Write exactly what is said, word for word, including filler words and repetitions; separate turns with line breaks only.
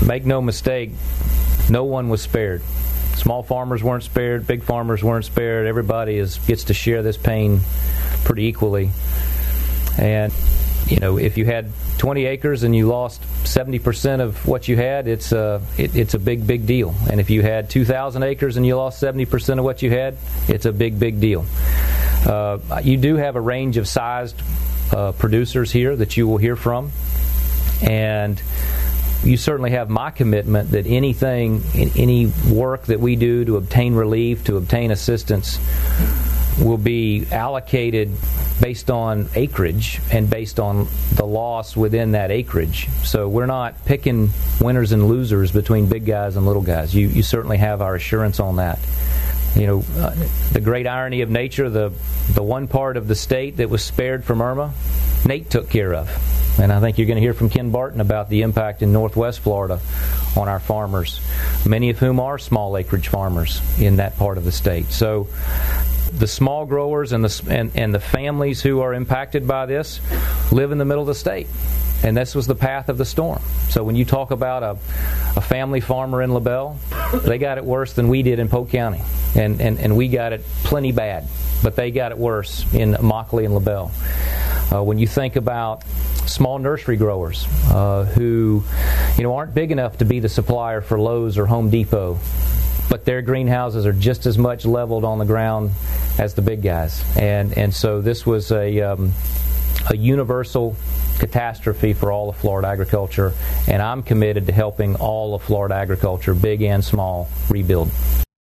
make no mistake, no one was spared. Small farmers weren't spared, big farmers weren't spared. Everybody is gets to share this pain pretty equally. And, you know, if you had twenty acres and you lost seventy percent of what you had, it's a, it, it's a big, big deal. And if you had two thousand acres and you lost seventy percent of what you had, it's a big, big deal. Uh, you do have a range of sized uh, producers here that you will hear from. And you certainly have my commitment that anything, any work that we do to obtain relief, to obtain assistance, will be allocated based on acreage and based on the loss within that acreage. So we're not picking winners and losers between big guys and little guys. You, you certainly have our assurance on that. You know, uh, the great irony of nature, the the one part of the state that was spared from Irma, Nate took care of. And I think you're going to hear from Ken Barton about the impact in Northwest Florida on our farmers, many of whom are small acreage farmers in that part of the state. So the small growers and the and, and the families who are impacted by this live in the middle of the state. And this was the path of the storm. So when you talk about a, a family farmer in LaBelle, they got it worse than we did in Polk County. And, and, and we got it plenty bad. But they got it worse in Immokalee and LaBelle. Uh, when you think about small nursery growers uh, who, you know, aren't big enough to be the supplier for Lowe's or Home Depot, but their greenhouses are just as much leveled on the ground as the big guys. And and so this was a um, a universal catastrophe for all of Florida agriculture, and I'm committed to helping all of Florida agriculture, big and small, rebuild.